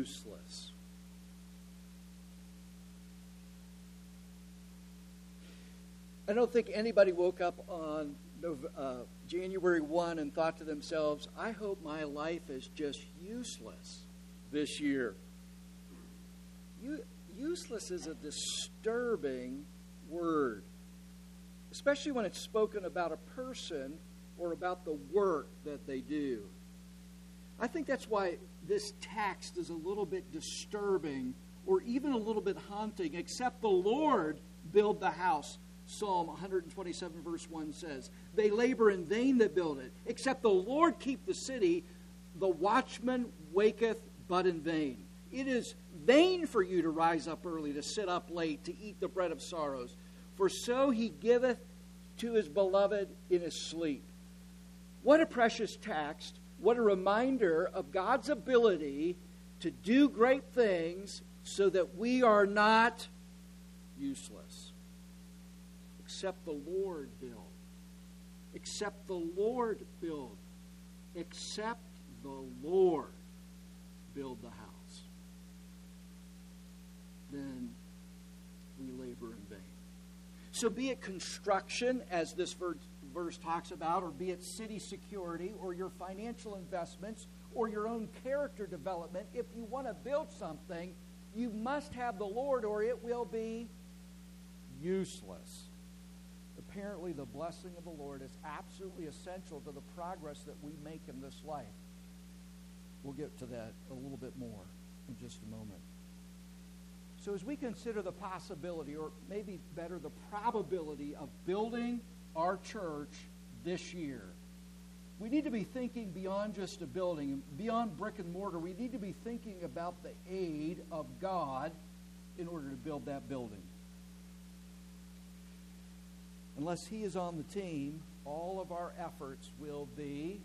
useless. I don't think anybody woke up on January 1 and thought to themselves, I hope my life is just useless this year. Useless is a disturbing word, especially when it's spoken about a person or about the work that they do. I think that's why this text is a little bit disturbing or even a little bit haunting. Except the Lord build the house, Psalm 127 verse 1 says. They labor in vain that build it. Except the Lord keep the city, the watchman waketh but in vain. It is vain for you to rise up early, to sit up late, to eat the bread of sorrows. For so he giveth to his beloved in his sleep. What a precious text. What a reminder of God's ability to do great things so that we are not useless. Except the Lord build. Except the Lord build. Except the Lord build the house. Then we labor in vain. So be it construction, as this verse talks about, or be it city security, or your financial investments, or your own character development, if you want to build something, you must have the Lord, or it will be useless. Apparently, the blessing of the Lord is absolutely essential to the progress that we make in this life. We'll get to that a little bit more in just a moment. So as we consider the possibility, or maybe better, the probability of building our church this year, we need to be thinking beyond just a building, beyond brick and mortar. We need to be thinking about the aid of God in order to build that building. Unless He is on the team, all of our efforts will be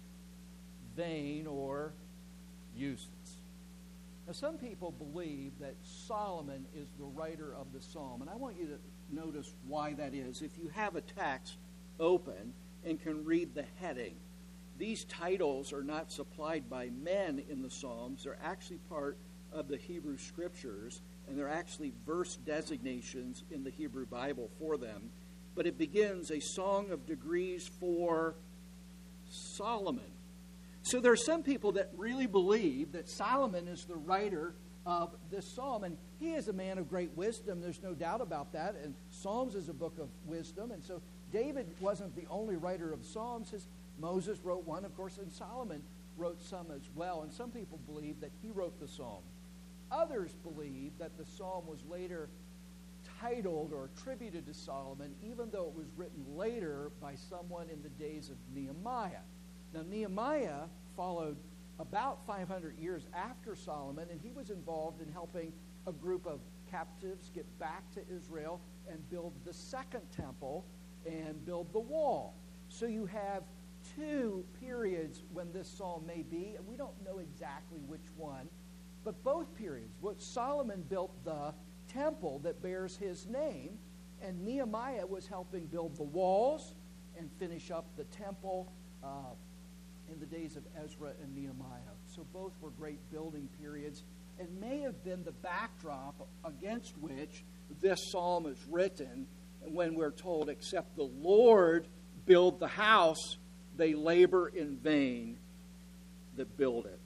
vain or useless. Now, some people believe that Solomon is the writer of the psalm, and I want you to notice why that is. If you have a text open and can read the heading, these titles are not supplied by men in the Psalms. They're actually part of the Hebrew Scriptures, and they're actually verse designations in the Hebrew Bible for them. But it begins, a song of degrees for Solomon. So there are some people that really believe that Solomon is the writer of this psalm. And he is a man of great wisdom. There's no doubt about that. And Psalms is a book of wisdom. And so David wasn't the only writer of psalms. Moses wrote one, of course, and Solomon wrote some as well. And some people believe that he wrote the psalm. Others believe that the psalm was later titled or attributed to Solomon, even though it was written later by someone in the days of Nehemiah. Now, Nehemiah followed about 500 years after Solomon, and he was involved in helping a group of captives get back to Israel and build the second temple and build the wall. So you have two periods when this psalm may be, and we don't know exactly which one, but both periods. What Solomon built the temple that bears his name, and Nehemiah was helping build the walls and finish up the temple in the days of Ezra and Nehemiah. So both were great building periods and may have been the backdrop against which this psalm is written. And when we're told, except the Lord build the house, they labor in vain that build it.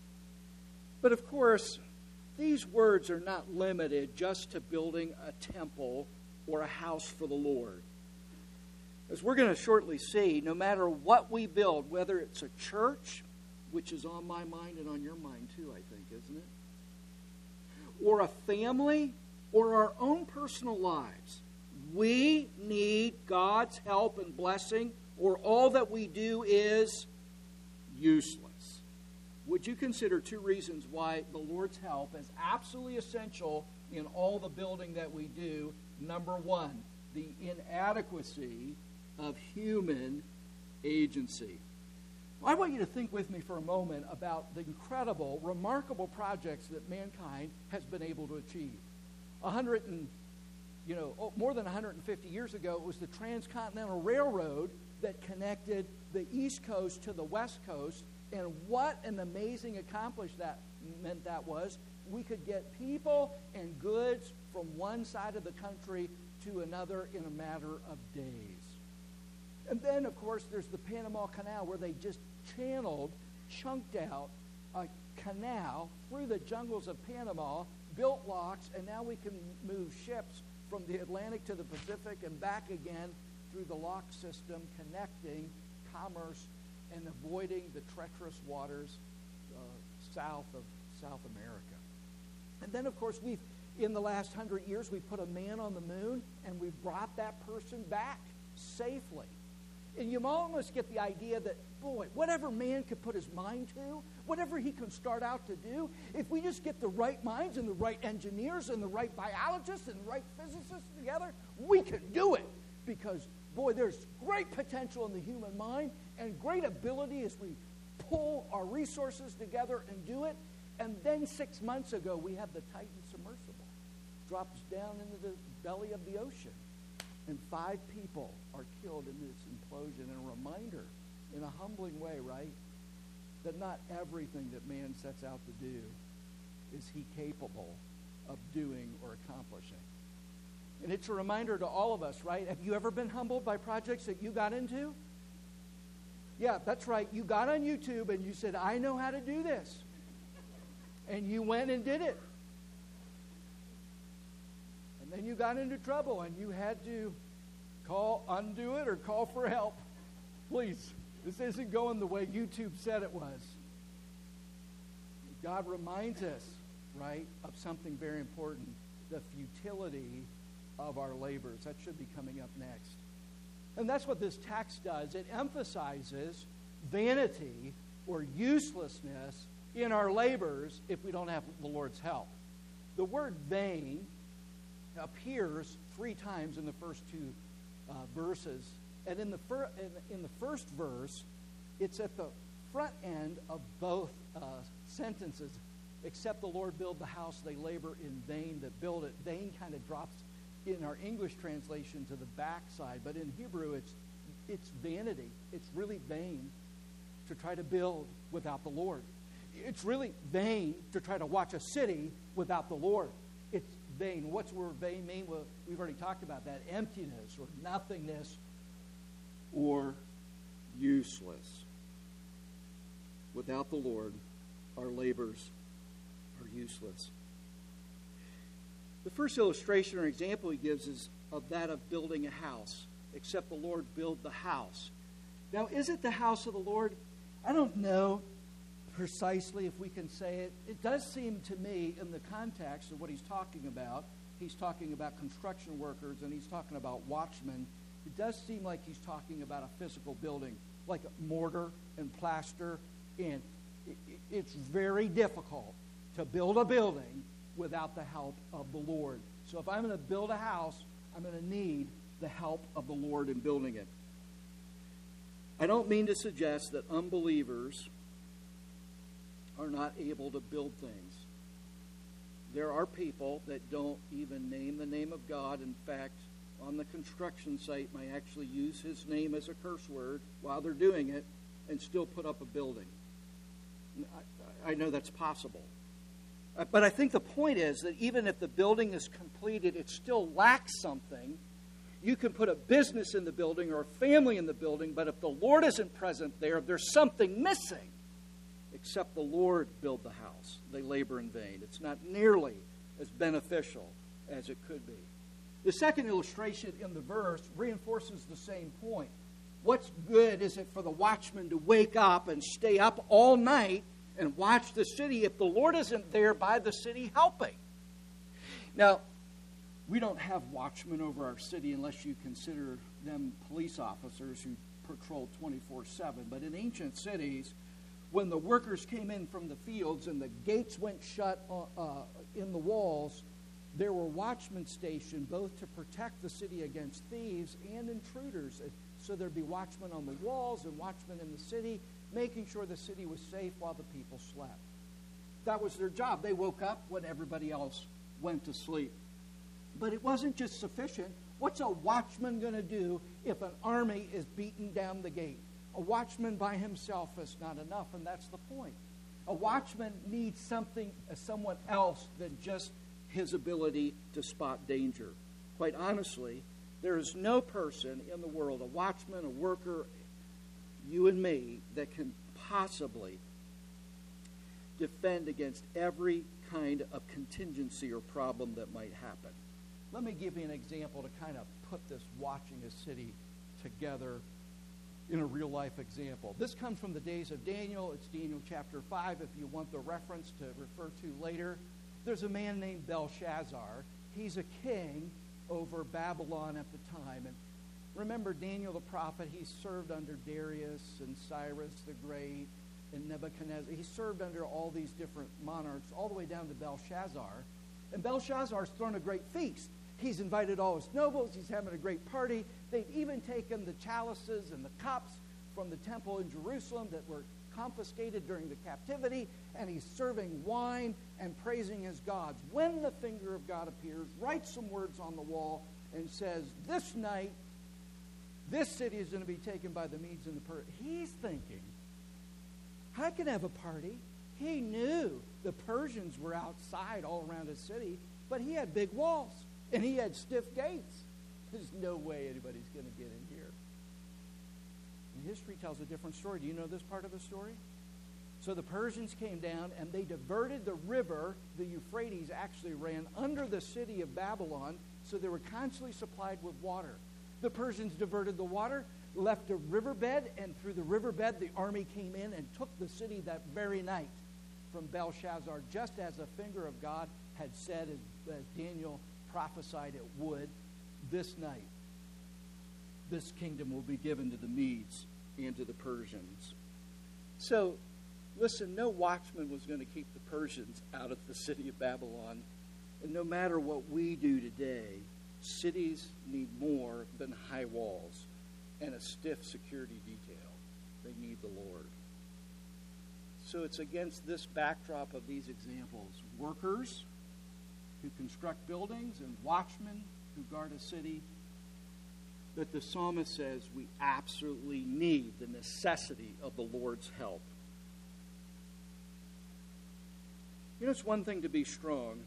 But of course, these words are not limited just to building a temple or a house for the Lord. As we're going to shortly see, no matter what we build, whether it's a church, which is on my mind and on your mind too, I think, isn't it? Or a family, or our own personal lives, we need God's help and blessing, or all that we do is useless. Would you consider two reasons why the Lord's help is absolutely essential in all the building that we do? Number one, the inadequacy of human agency. Well, I want you to think with me for a moment about the incredible, remarkable projects that mankind has been able to achieve. More than 150 years ago, it was the Transcontinental Railroad that connected the East Coast to the West Coast. And what an amazing accomplishment meant that was we could get people and goods from one side of the country to another in a matter of days. And then, of course, there's the Panama Canal, where they just chunked out a canal through the jungles of Panama, built locks, and now we can move ships from the Atlantic to the Pacific and back again through the lock system, connecting commerce and avoiding the treacherous waters south of South America. And then, of course, in the last 100 years, we put a man on the moon, and we've brought that person back safely. And you almost get the idea that, boy, whatever man could put his mind to, whatever he can start out to do, if we just get the right minds and the right engineers and the right biologists and the right physicists together, we can do it. Because, boy, there's great potential in the human mind and great ability as we pull our resources together and do it. And then 6 months ago, we had the Titan submersible. Drops down into the belly of the ocean. And 5 people are killed in this implosion. And a reminder, in a humbling way, right, that not everything that man sets out to do is he capable of doing or accomplishing. And it's a reminder to all of us, right? Have you ever been humbled by projects that you got into? Yeah, that's right. You got on YouTube and you said, I know how to do this. And you went and did it. And then you got into trouble and you had to undo it or call for help. Please, this isn't going the way YouTube said it was. God reminds us, right, of something very important, the futility of our labors. That should be coming up next. And that's what this text does. It emphasizes vanity or uselessness in our labors if we don't have the Lord's help. The word vain appears 3 times in the first 2 verses. And in the first verse, it's at the front end of both sentences. Except the Lord build the house, they labor in vain that build it. Vain kind of drops in our English translation to the backside. But in Hebrew, it's vanity. It's really vain to try to build without the Lord. It's really vain to try to watch a city without the Lord. It's vain. What's the word vain mean? Well, we've already talked about that. Emptiness or nothingness or useless. Without the Lord, our labors are useless. The first illustration or example he gives is of that of building a house. Except the Lord build the house. Now, is it the house of the Lord? I don't know precisely if we can say it. It does seem to me, in the context of what he's talking about construction workers and he's talking about watchmen. It does seem like he's talking about a physical building, like mortar and plaster. And it's very difficult to build a building without the help of the Lord. So if I'm going to build a house, I'm going to need the help of the Lord in building it. I don't mean to suggest that unbelievers are not able to build things. There are people that don't even name the name of God. In fact, on the construction site, might actually use his name as a curse word while they're doing it and still put up a building. I know that's possible. But I think the point is that even if the building is completed, it still lacks something. You can put a business in the building or a family in the building, but if the Lord isn't present there, there's something missing. Except the Lord build the house. They labor in vain. It's not nearly as beneficial as it could be. The second illustration in the verse reinforces the same point. What's good is it for the watchman to wake up and stay up all night and watch the city if the Lord isn't there by the city helping? Now, we don't have watchmen over our city unless you consider them police officers who patrol 24/7. But in ancient cities, when the workers came in from the fields and the gates went shut in the walls, there were watchmen stationed both to protect the city against thieves and intruders. So there'd be watchmen on the walls and watchmen in the city, making sure the city was safe while the people slept. That was their job. They woke up when everybody else went to sleep. But it wasn't just sufficient. What's a watchman going to do if an army is beating down the gate? A watchman by himself is not enough, and that's the point. A watchman needs someone else than just his ability to spot danger. Quite honestly, there is no person in the world, a watchman, a worker, you and me, that can possibly defend against every kind of contingency or problem that might happen. Let me give you an example to kind of put this watching a city together in a real-life example. This comes from the days of Daniel. It's Daniel chapter 5, if you want the reference to refer to later. There's a man named Belshazzar. He's a king over Babylon at the time. And remember Daniel the prophet, he served under Darius and Cyrus the Great and Nebuchadnezzar. He served under all these different monarchs, all the way down to Belshazzar. And Belshazzar's thrown a great feast. He's invited all his nobles. He's having a great party. They've even taken the chalices and the cups from the temple in Jerusalem that were confiscated during the captivity, and he's serving wine and praising his gods. When the finger of God appears, writes some words on the wall, and says, this night, this city is going to be taken by the Medes and the Persians. He's thinking, I can have a party. He knew the Persians were outside all around his city, but he had big walls, and he had stiff gates. There's no way anybody's going to get in here. And history tells a different story. Do you know this part of the story? So the Persians came down, and they diverted the river. The Euphrates actually ran under the city of Babylon, so they were constantly supplied with water. The Persians diverted the water, left a riverbed, and through the riverbed, the army came in and took the city that very night from Belshazzar, just as the finger of God had said, as Daniel prophesied it would. This night, this kingdom will be given to the Medes and to the Persians. So, listen, no watchman was going to keep the Persians out of the city of Babylon. And no matter what we do today, cities need more than high walls and a stiff security detail. They need the Lord. So it's against this backdrop of these examples, workers who construct buildings and watchmen who guard a city, that the psalmist says we absolutely need the necessity of the Lord's help. You know, it's one thing to be strong.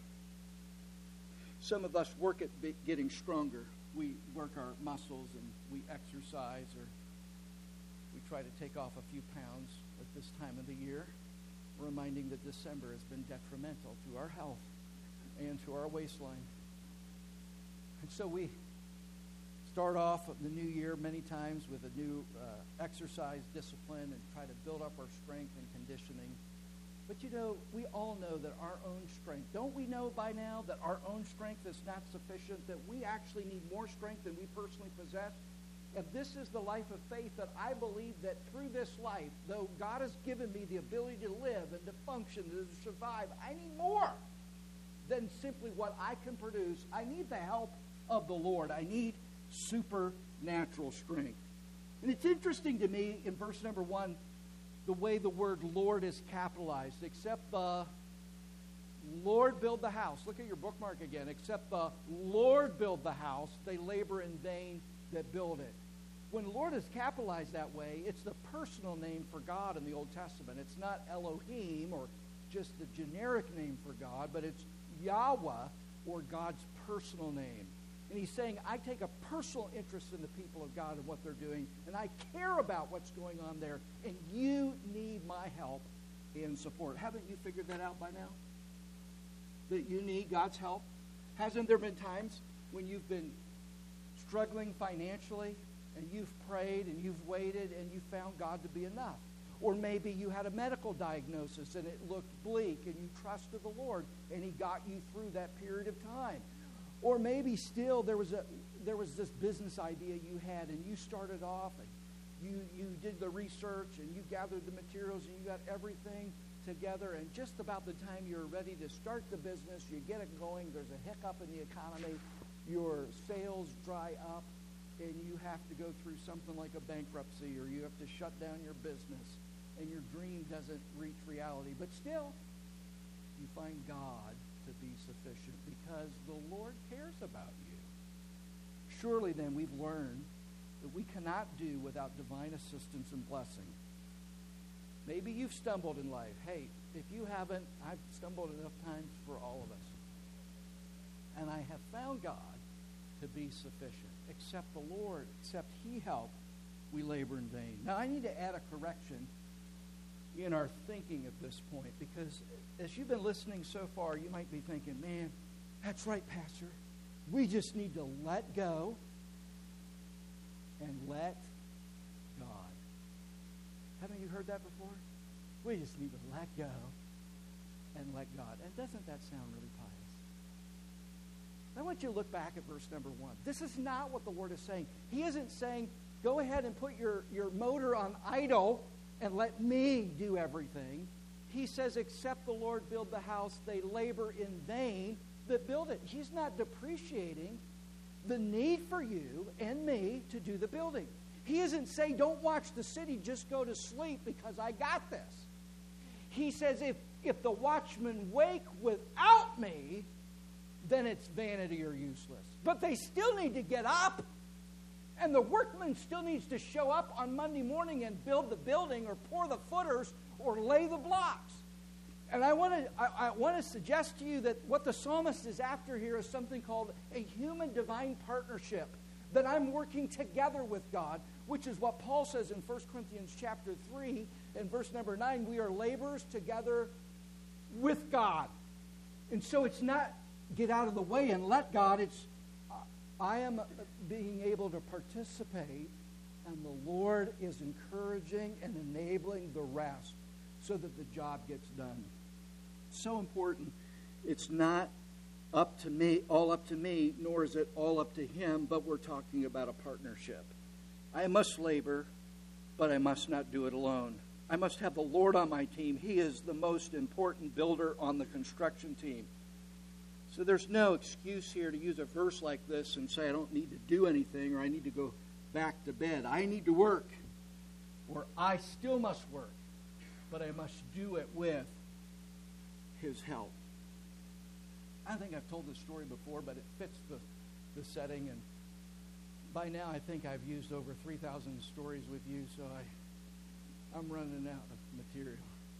Some of us work at getting stronger. We work our muscles and we exercise, or we try to take off a few pounds at this time of the year, reminding that December has been detrimental to our health and to our waistline. And so we start off the new year many times with a new exercise discipline and try to build up our strength and conditioning. But you know, we all know that our own strength, don't we know by now that our own strength is not sufficient, that we actually need more strength than we personally possess? And this is the life of faith, that I believe that through this life, though God has given me the ability to live and to function and to survive, I need more than simply what I can produce. I need the help of the Lord. I need supernatural strength. And it's interesting to me in verse number 1, the way the word Lord is capitalized. Except the Lord build the house. Look at your bookmark again. Except the Lord build the house, they labor in vain that build it. When Lord is capitalized that way, it's the personal name for God in the Old Testament. It's not Elohim or just the generic name for God, but it's Yahweh, or God's personal name. And he's saying, I take a personal interest in the people of God and what they're doing, and I care about what's going on there, and you need my help and support. Haven't you figured that out by now? That you need God's help? Hasn't there been times when you've been struggling financially, and you've prayed, and you've waited, and you found God to be enough? Or maybe you had a medical diagnosis, and it looked bleak, and you trusted the Lord, and he got you through that period of time. Or maybe still there was this business idea you had, and you started off, and you did the research, and you gathered the materials, and you got everything together, and just about the time you're ready to start the business, you get it going, there's a hiccup in the economy, your sales dry up, and you have to go through something like a bankruptcy, or you have to shut down your business, and your dream doesn't reach reality. But still, you find God to be sufficient because the Lord cares about you. Surely then we've learned that we cannot do without divine assistance and blessing. Maybe you've stumbled in life. Hey, if you haven't, I've stumbled enough times for all of us. And I have found God to be sufficient. Except the Lord, except He help, we labor in vain. Now, I need to add a correction in our thinking at this point, because as you've been listening so far, you might be thinking, man, that's right, Pastor. We just need to let go and let God. Haven't you heard that before? We just need to let go and let God. And doesn't that sound really pious? I want you to look back at verse number 1. This is not what the Lord is saying. He isn't saying, go ahead and put your motor on idle and let me do everything. He says, except the Lord build the house, they labor in vain that build it. He's not depreciating the need for you and me to do the building. He isn't saying, don't watch the city, just go to sleep because I got this. He says, if the watchmen wake without me, then it's vanity or useless. But they still need to get up, and the workman still needs to show up on Monday morning and build the building or pour the footers or lay the blocks. And I want to suggest to you that what the psalmist is after here is something called a human-divine partnership, that I'm working together with God, which is what Paul says in 1 Corinthians chapter 3 and verse number 9. We are laborers together with God. And so it's not get out of the way and let God. It's I am being able to participate, and the Lord is encouraging and enabling the rest so that the job gets done. So important. It's not up to me, all up to me, nor is it all up to Him, but we're talking about a partnership. I must labor, but I must not do it alone. I must have the Lord on my team. He is the most important builder on the construction team. So there's no excuse here to use a verse like this and say I don't need to do anything, or I need to go back to bed. I need to work, or I still must work, but I must do it with His help. I think I've told this story before, but it fits the setting, and by now I think I've used over 3,000 stories with you, so I'm running out of material.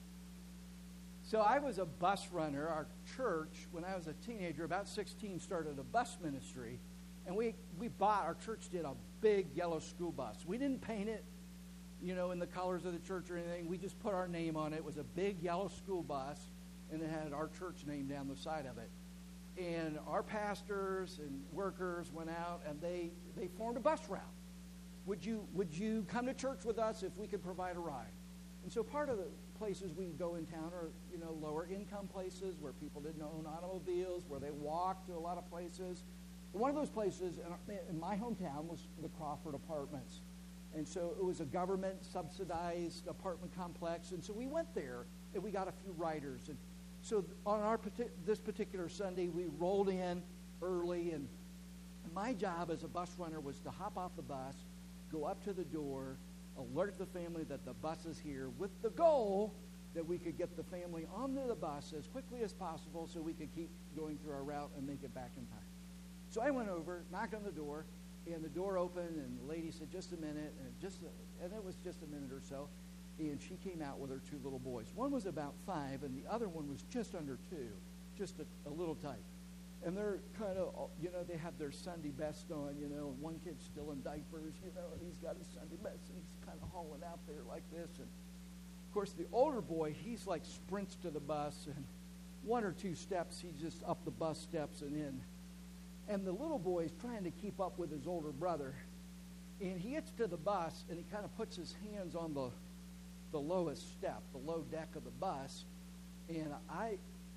So I was a bus runner. Our church, when I was a teenager, about 16, started a bus ministry. And our church did a big yellow school bus. We didn't paint it, in the colors of the church or anything. We just put our name on it. It was a big yellow school bus, and it had our church name down the side of it. And our pastors and workers went out, and they formed a bus route. Would you come to church with us if we could provide a ride? And so part of the places we would go in town are, lower income places where people didn't own automobiles, where they walked to a lot of places. One of those places in my hometown was the Crawford Apartments. And so it was a government-subsidized apartment complex. And so we went there, and we got a few riders. And so on this particular Sunday, we rolled in early, and my job as a bus runner was to hop off the bus, go up to the door, alert the family that the bus is here, with the goal that we could get the family onto the bus as quickly as possible so we could keep going through our route and make it back in time. So I went over, knocked on the door, and the door opened, and the lady said, just a minute, and it was just a minute or so, and she came out with her two little boys. One was about 5, and the other one was just under 2, just a little tight. And they're kind of, they have their Sunday best on, and one kid's still in diapers, and he's got his Sunday best, and he's kind of hauling out there like this. And, of course, the older boy, he's like sprints to the bus, and 1 or 2 steps, he's just up the bus steps and in. And the little boy is trying to keep up with his older brother. And he gets to the bus, and he kind of puts his hands on the lowest step, the low deck of the bus. And I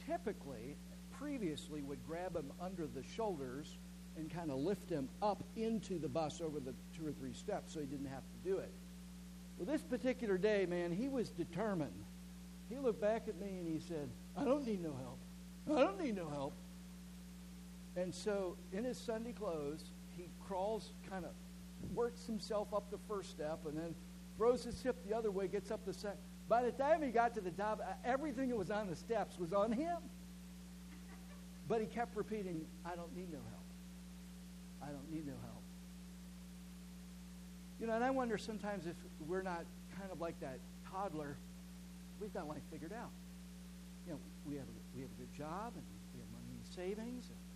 previously would grab him under the shoulders and kind of lift him up into the bus over the 2 or 3 steps so he didn't have to do it. Well, this particular day, man, he was determined. He looked back at me and he said, I don't need no help. I don't need no help. And so in his Sunday clothes, he crawls, kind of works himself up the first step, and then throws his hip the other way, gets up the second. By the time he got to the top, everything that was on the steps was on him. But he kept repeating, I don't need no help. I don't need no help. And I wonder sometimes if we're not kind of like that toddler we've got life figured out. We have a good job, and we have money in the savings. And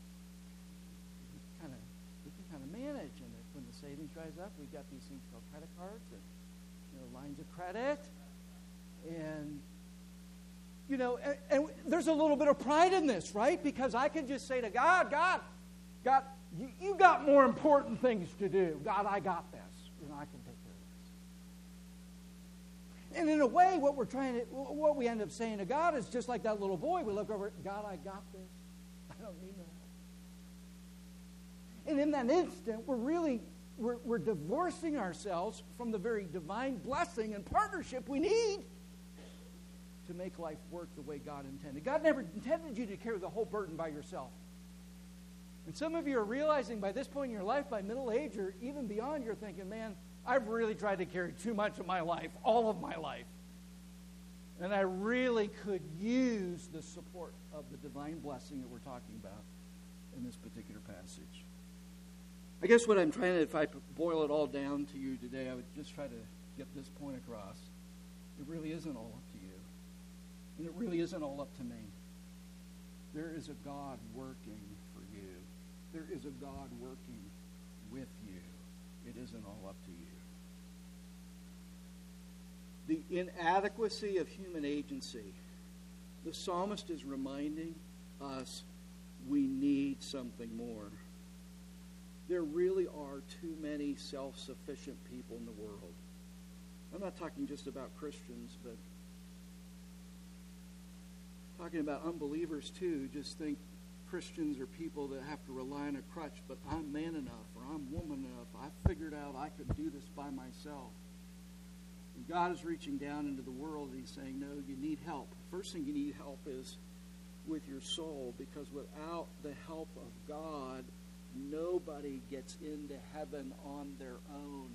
we can kind of manage. And when the savings dries up, we've got these things called credit cards and lines of credit. And and there's a little bit of pride in this, right? Because I can just say to God, you got more important things to do. God, I got this. I can take care of this. And in a way, what we end up saying to God is just like that little boy. We look over, God, I got this. I don't need no help. And in that instant, we're divorcing ourselves from the very divine blessing and partnership we need to make life work the way God intended. God never intended you to carry the whole burden by yourself. And some of you are realizing by this point in your life, by middle age or even beyond, you're thinking, man, I've really tried to carry too much of my life, all of my life. And I really could use the support of the divine blessing that we're talking about in this particular passage. I guess what I'm trying to, if I boil it all down to you today, I would just try to get this point across. It really isn't all up to you. And it really isn't all up to me. There is a God working for you. There is a God working with you. It isn't all up to you. The inadequacy of human agency. The psalmist is reminding us we need something more. There really are too many self-sufficient people in the world. I'm not talking just about Christians, but talking about unbelievers too. Just think Christians are people that have to rely on a crutch, but I'm man enough or I'm woman enough. I figured out I could do this by myself. And God is reaching down into the world and He's saying, no, you need help. The first thing you need help is with your soul, because without the help of God, nobody gets into heaven on their own.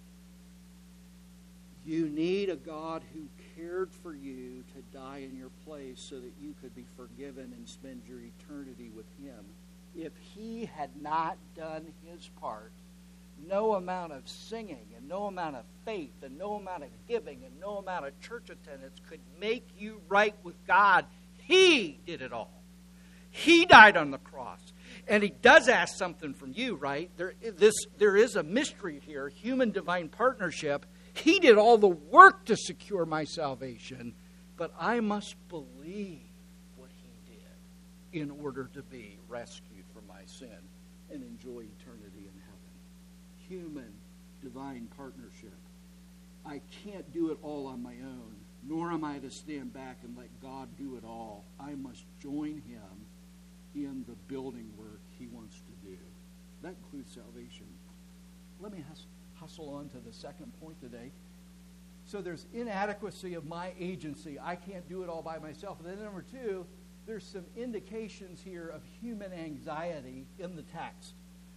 You need a God who cared for you to die in your place so that you could be forgiven and spend your eternity with Him. If He had not done His part, no amount of singing and no amount of faith and no amount of giving and no amount of church attendance could make you right with God. He did it all. He died on the cross. And He does ask something from you, right? There is a mystery here, human divine partnership. He did all the work to secure my salvation, but I must believe what He did in order to be rescued from my sin and enjoy eternity in heaven. Human divine partnership. I can't do it all on my own, nor am I to stand back and let God do it all. I must join Him in the building work He wants to do. That includes salvation. Let me hustle on to the second point today. So there's inadequacy of my agency. I can't do it all by myself. And then number two, there's some indications here of human anxiety in the text.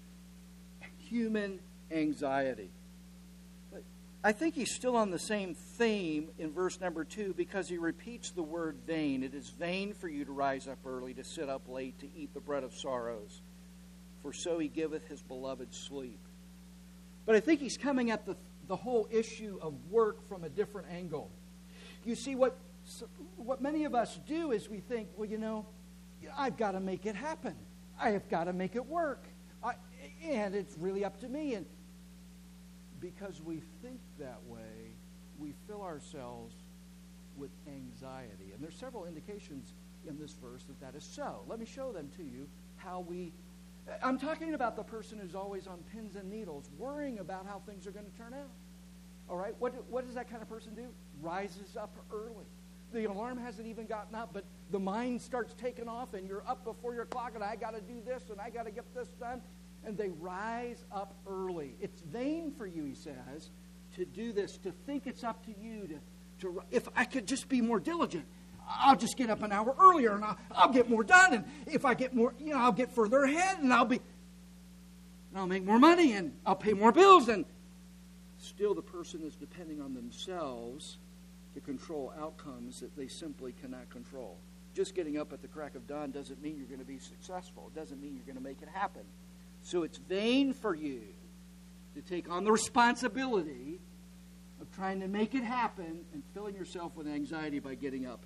Human anxiety. But I think he's still on the same theme in verse number 2 because he repeats the word vain. It is vain for you to rise up early, to sit up late, to eat the bread of sorrows. For so He giveth His beloved sleep. But I think he's coming at the whole issue of work from a different angle. You see, what many of us do is we think, well, I've got to make it happen. I have got to make it work. And it's really up to me. And because we think that way, we fill ourselves with anxiety. And there's several indications in this verse that is so. Let me show them to you how I'm talking about the person who's always on pins and needles, worrying about how things are going to turn out. All right? What does that kind of person do? Rises up early. The alarm hasn't even gotten up, but the mind starts taking off, and you're up before your clock, and I got to do this, and I got to get this done. And they rise up early. It's vain for you, he says, to do this, to think it's up to you to if I could just be more diligent. I'll just get up an hour earlier, and I'll get more done. And if I get more, I'll get further ahead, and I'll make more money, and I'll pay more bills. And still, the person is depending on themselves to control outcomes that they simply cannot control. Just getting up at the crack of dawn doesn't mean you're going to be successful. It doesn't mean you're going to make it happen. So it's vain for you to take on the responsibility of trying to make it happen and filling yourself with anxiety by getting up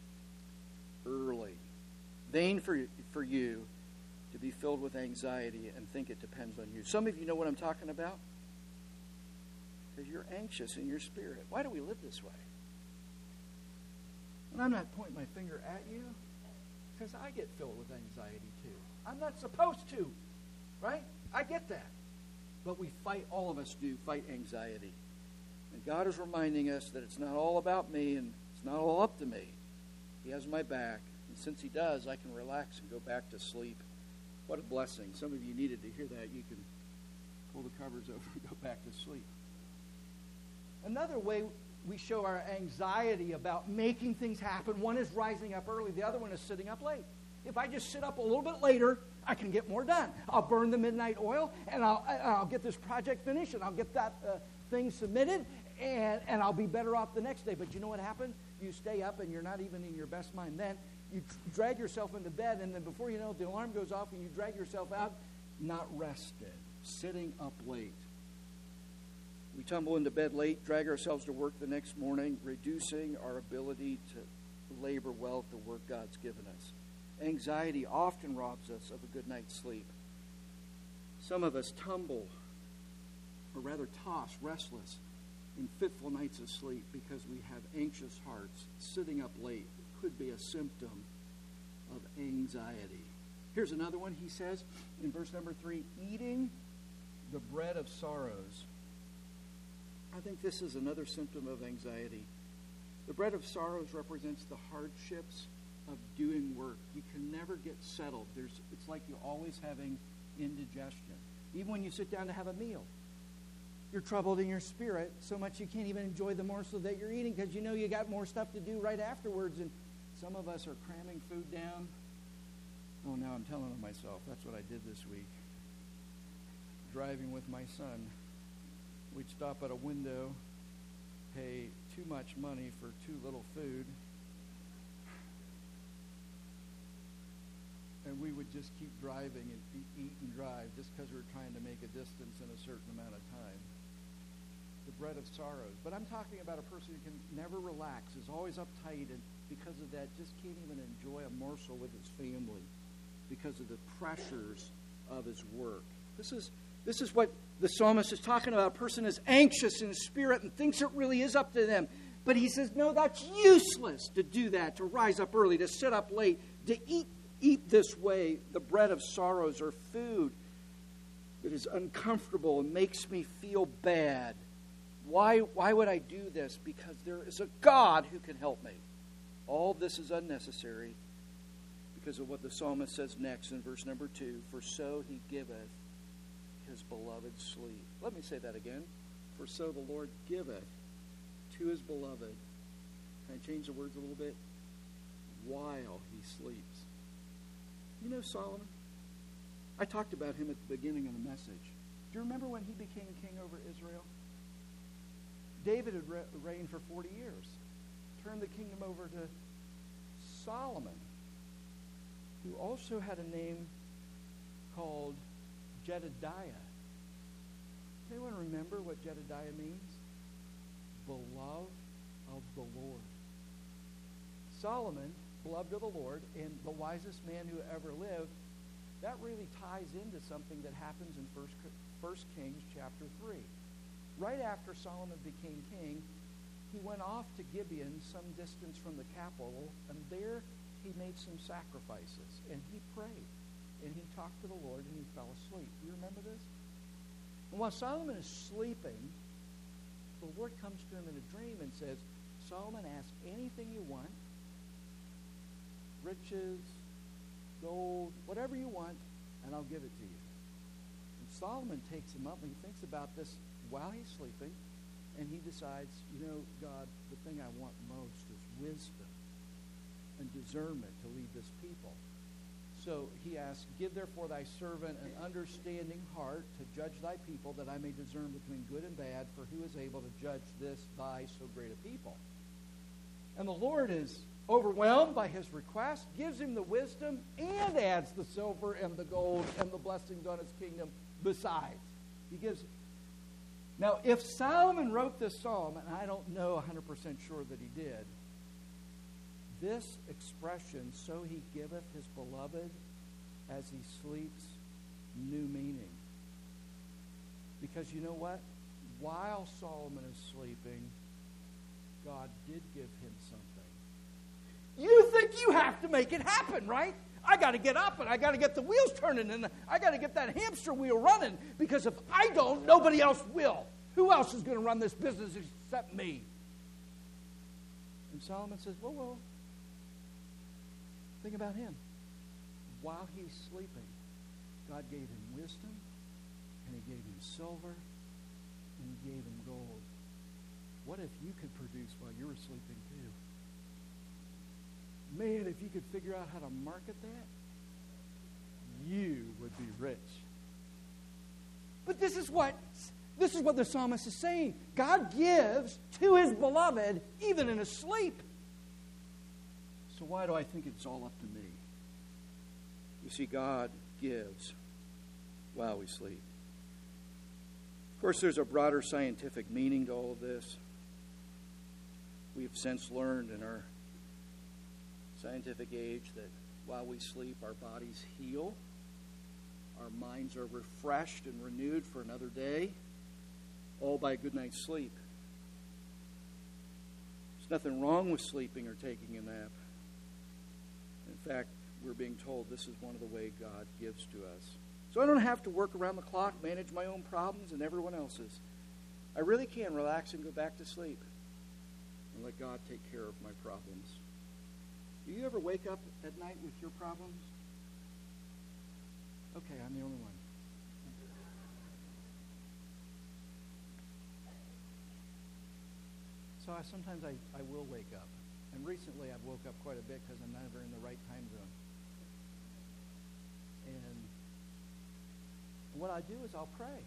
early. Vain for you to be filled with anxiety and think it depends on you. Some of you know what I'm talking about, because you're anxious in your spirit. Why do we live this way? And I'm not pointing my finger at you, because I get filled with anxiety too. I'm not supposed to, right? I get that. But we fight, all of us do, fight anxiety. And God is reminding us that it's not all about me and it's not all up to me. He has my back. And since He does, I can relax and go back to sleep. What a blessing. Some of you needed to hear that. You can pull the covers over and go back to sleep. Another way we show our anxiety about making things happen, one is rising up early. The other one is sitting up late. If I just sit up a little bit later, I can get more done. I'll burn the midnight oil, and I'll get this project finished, and I'll get that thing submitted, and I'll be better off the next day. But you know what happened? You stay up, and you're not even in your best mind then. You drag yourself into bed, and then before you know it, the alarm goes off, and you drag yourself out, not rested, sitting up late. We tumble into bed late, drag ourselves to work the next morning, reducing our ability to labor well at the work God's given us. Anxiety often robs us of a good night's sleep. Some of us tumble, or rather toss, restless, in fitful nights of sleep because we have anxious hearts. Sitting up late could be a symptom of anxiety. Here's another one. He says in verse number 3, eating the bread of sorrows. I think this is another symptom of anxiety. The bread of sorrows represents the hardships of doing work. You can never get settled. It's like you're always having indigestion. Even when you sit down to have a meal, you're troubled in your spirit so much you can't even enjoy the morsel that you're eating because you know you got more stuff to do right afterwards. And some of us are cramming food down. Oh, now I'm telling on myself. That's what I did this week. Driving with my son. We'd stop at a window, pay too much money for too little food, and we would just keep driving and eat and drive just because we were trying to make a distance in a certain amount of time. The bread of sorrows. But I'm talking about a person who can never relax, is always uptight, and because of that just can't even enjoy a morsel with his family because of the pressures of his work. This is what the psalmist is talking about. A person is anxious in spirit and thinks it really is up to them. But he says, no, that's useless to do that, to rise up early, to sit up late, to eat this way, the bread of sorrows, or food that is uncomfortable and makes me feel bad. Why would I do this? Because there is a God who can help me. All this is unnecessary because of what the psalmist says next in verse number 2. For so he giveth his beloved sleep. Let me say that again. For so the Lord giveth to his beloved. Can I change the words a little bit? While he sleeps. You know Solomon? I talked about him at the beginning of the message. Do you remember when he became king over Israel? David had reigned for 40 years. Turned the kingdom over to Solomon, who also had a name called Jedediah. Does anyone remember what Jedediah means? Beloved of the Lord. Solomon, beloved of the Lord, and the wisest man who ever lived, that really ties into something that happens in 1 Kings chapter 3. Right after Solomon became king, he went off to Gibeon, some distance from the capital, and there he made some sacrifices, and he prayed. And he talked to the Lord, and he fell asleep. Do you remember this? And while Solomon is sleeping, the Lord comes to him in a dream and says, Solomon, ask anything you want, riches, gold, whatever you want, and I'll give it to you. And Solomon takes him up, and he thinks about this while he's sleeping, and he decides, you know, God, the thing I want most is wisdom and discernment to lead this people. So he asks, give therefore thy servant an understanding heart to judge thy people, that I may discern between good and bad, for who is able to judge this thy so great a people? And the Lord is overwhelmed by his request, gives him the wisdom, and adds the silver and the gold and the blessings on his kingdom besides. He gives Now, if Solomon wrote this psalm, and I don't know 100% sure that he did, this expression, so he giveth his beloved as he sleeps, new meaning. Because you know what? While Solomon is sleeping, God did give him something. You think you have to make it happen, right? I got to get up and I got to get the wheels turning and I got to get that hamster wheel running, because if I don't, nobody else will. Who else is going to run this business except me? And Solomon says, whoa. Think about him. While he's sleeping, God gave him wisdom, and he gave him silver, and he gave him gold. What if you could produce while you were sleeping too? Man, if you could figure out how to market that, you would be rich. But this is what the psalmist is saying. God gives to his beloved even in his sleep. So why do I think it's all up to me? You see, God gives while we sleep. Of course, there's a broader scientific meaning to all of this. We have since learned in our scientific age that while we sleep, our bodies heal. Our minds are refreshed and renewed for another day, all by a good night's sleep. There's nothing wrong with sleeping or taking a nap. In fact, we're being told this is one of the ways God gives to us. So I don't have to work around the clock, manage my own problems and everyone else's. I really can relax and go back to sleep and let God take care of my problems. Do you ever wake up at night with your problems? Okay, I'm the only one. So sometimes I will wake up. And recently I've woke up quite a bit because I'm never in the right time zone. And what I do is I'll pray.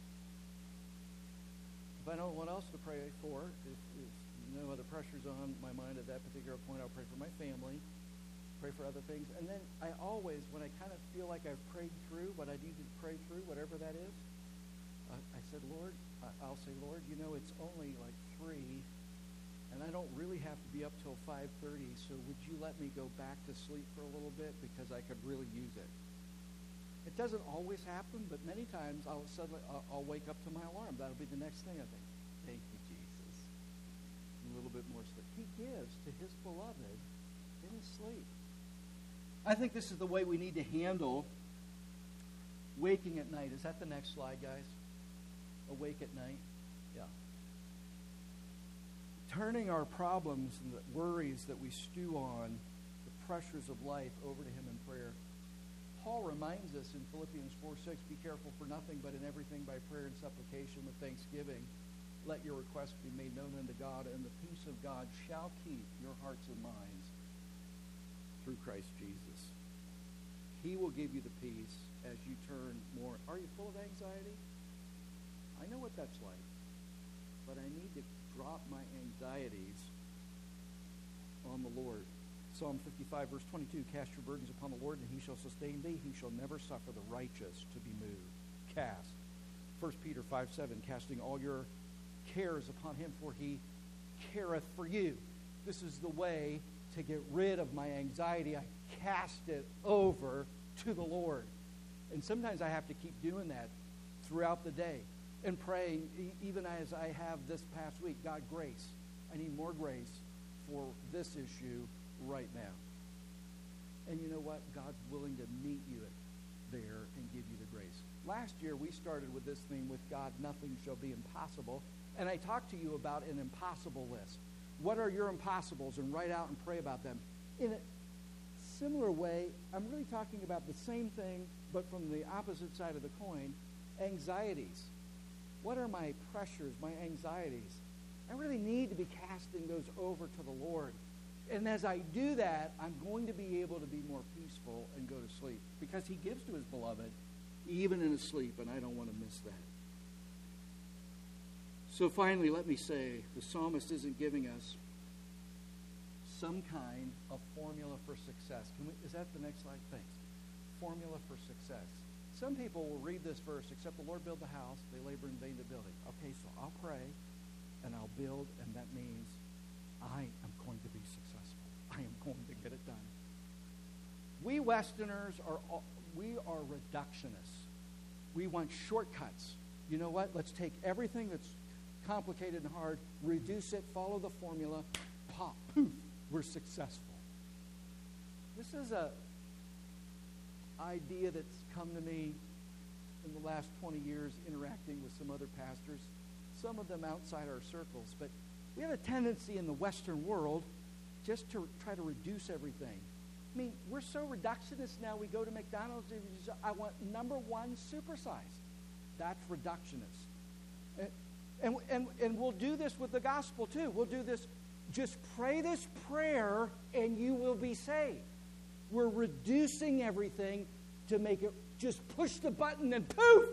If I don't know what else to pray for, if no other pressure's on my mind at that particular point, I'll pray for my family, pray for other things. And then I always, when I kind of feel like I've prayed through what I need to pray through, whatever that is, I said, Lord, I'll say, Lord, you know, it's only like 3, and I don't really have to be up till 5:30, so would you let me go back to sleep for a little bit because I could really use it? It doesn't always happen, but many times I'll wake up to my alarm. That'll be the next thing. I think, thank you, Jesus. A little bit more sleep. He gives to his beloved in his sleep. I think this is the way we need to handle waking at night. Is that the next slide, guys? Awake at night? Yeah. Turning our problems and the worries that we stew on, the pressures of life, over to him in prayer. Paul reminds us in Philippians 4:6, be careful for nothing, but in everything by prayer and supplication with thanksgiving, let your requests be made known unto God, and the peace of God shall keep your hearts and minds through Christ Jesus. He will give you the peace as you turn more. Are you full of anxiety? I know what that's like, but I need to drop my anxieties on the Lord. Psalm 55, verse 22, cast your burdens upon the Lord, and he shall sustain thee. He shall never suffer the righteous to be moved. Cast. 1 Peter 5:7, casting all your cares upon him, for he careth for you. This is the way to get rid of my anxiety. I cast it over to the Lord. And sometimes I have to keep doing that throughout the day and praying, even as I have this past week. God, grace. I need more grace for this issue right now. And you know what? God's willing to meet you there and give you the grace. Last year we started with this theme, with God nothing shall be impossible. And I talked to you about an impossible list. What are your impossibles? And write out and pray about them. In a similar way, I'm really talking about the same thing, but from the opposite side of the coin, anxieties. What are my pressures, my anxieties? I really need to be casting those over to the Lord. And as I do that, I'm going to be able to be more peaceful and go to sleep, because he gives to his beloved even in his sleep, and I don't want to miss that. So finally, let me say, the psalmist isn't giving us some kind of formula for success. Is that the next slide? Thanks. Formula for success. some people will read this verse, except the Lord build the house, they labor in vain that build it. Okay, so I'll pray, and I'll build, and that means I am going to be successful. I am going to get it done. We Westerners we are reductionists. We want shortcuts. You know what? Let's take everything that's complicated and hard, reduce it, follow the formula, pop, poof, we're successful. This is a idea that's come to me in the last 20 years interacting with some other pastors, some of them outside our circles. But we have a tendency in the Western world just to try to reduce everything. I mean, we're so reductionist now, we go to McDonald's, I want number one supersized. That's reductionist. And we'll do this with the gospel too. We'll do this, just pray this prayer and you will be saved. We're reducing everything to make it just push the button and poof.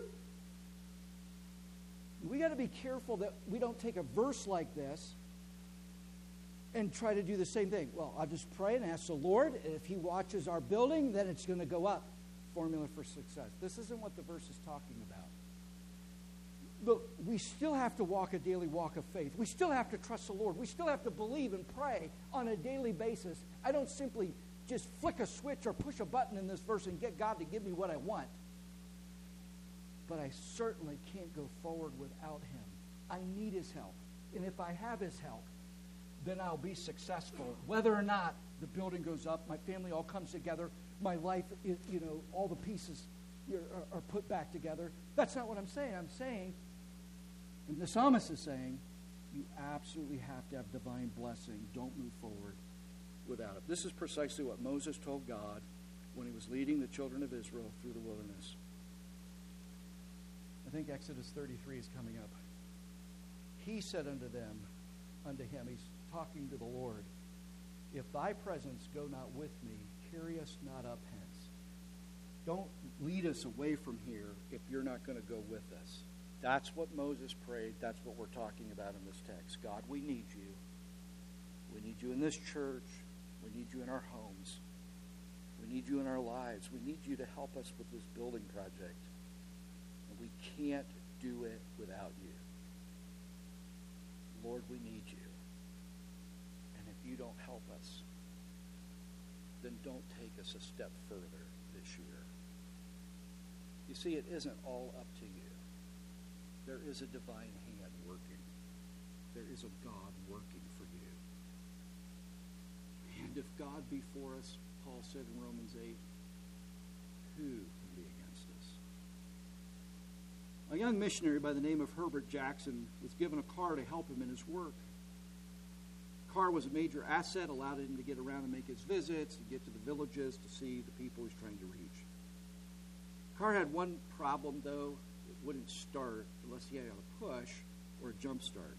We got to be careful that we don't take a verse like this and try to do the same thing. Well, I'll just pray and ask the Lord. If he watches our building, then it's going to go up. Formula for success. This isn't what the verse is talking about. Look, we still have to walk a daily walk of faith. We still have to trust the Lord. We still have to believe and pray on a daily basis. I don't simply just flick a switch or push a button in this verse and get God to give me what I want. But I certainly can't go forward without him. I need his help. And if I have his help, then I'll be successful. Whether or not the building goes up, my family all comes together, my life, all the pieces are put back together. That's not what I'm saying. I'm saying, and the psalmist is saying, you absolutely have to have divine blessing. Don't move forward without it. This is precisely what Moses told God when he was leading the children of Israel through the wilderness. I think Exodus 33 is coming up. He said unto him, he's talking to the Lord, if thy presence go not with me, carry us not up hence. Don't lead us away from here if you're not going to go with us. That's what Moses prayed. That's what we're talking about in this text. God, we need you. We need you in this church. We need you in our homes. We need you in our lives. We need you to help us with this building project. And we can't do it without you. Lord, we need you. And if you don't help us, then don't take us a step further this year. You see, it isn't all up to you. There is a divine hand working. There is a God working for you. And if God be for us, Paul said in Romans 8, who can be against us? A young missionary by the name of Herbert Jackson was given a car to help him in his work. The car was a major asset, allowed him to get around and make his visits, to get to the villages, to see the people he's trying to reach. The car had one problem, though. It wouldn't start unless he had a push or a jump start.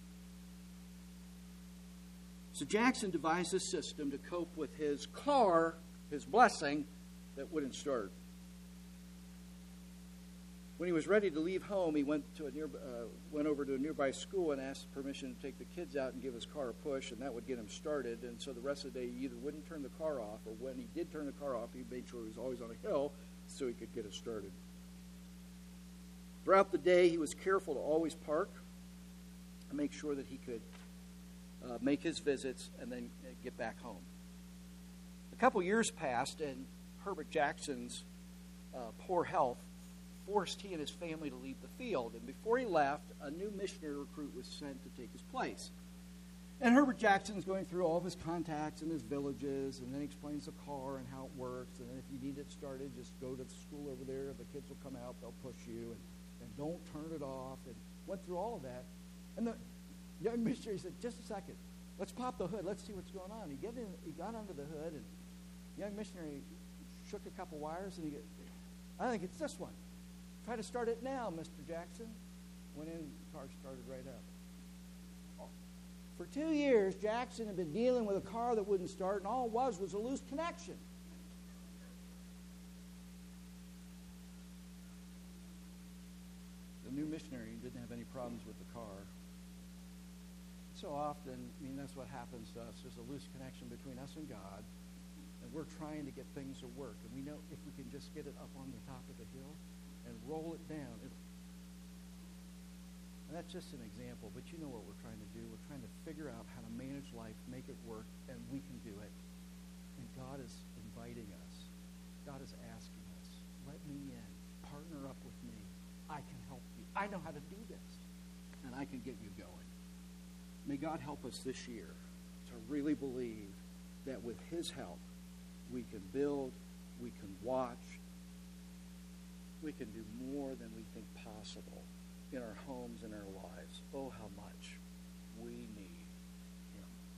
So Jackson devised a system to cope with his car, his blessing, that wouldn't start. When he was ready to leave home, he went over to a nearby school and asked permission to take the kids out and give his car a push, and that would get him started. And so the rest of the day, he either wouldn't turn the car off, or when he did turn the car off, he made sure he was always on a hill so he could get it started. Throughout the day, he was careful to always park and make sure that he could make his visits and then get back home. A couple years passed, and Herbert Jackson's poor health forced he and his family to leave the field. And before he left, a new missionary recruit was sent to take his place. And Herbert Jackson's going through all of his contacts in his villages, and then he explains the car and how it works. And then if you need it started, just go to the school over there. The kids will come out. They'll push you. And don't turn it off. And went through all of that. And the young missionary said, just a second. Let's pop the hood. Let's see what's going on. He got under the hood, and the young missionary shook a couple wires, and I think it's this one. Try to start it now, Mr. Jackson. Went in, the car started right up. For 2 years, Jackson had been dealing with a car that wouldn't start, and all it was a loose connection. The new missionary didn't have any problems with the car. So often, that's what happens to us. There's a loose connection between us and God, and we're trying to get things to work. And we know if we can just get it up on the top of the hill and roll it down. And that's just an example, but you know what we're trying to do. We're trying to figure out how to manage life, make it work, and we can do it. And God is inviting us. God is asking us, let me in. Partner up with me. I can help you. I know how to do this. And I can get you going. May God help us this year to really believe that with his help, we can build, we can watch, we can do more than we think possible in our homes and our lives. Oh, how much we need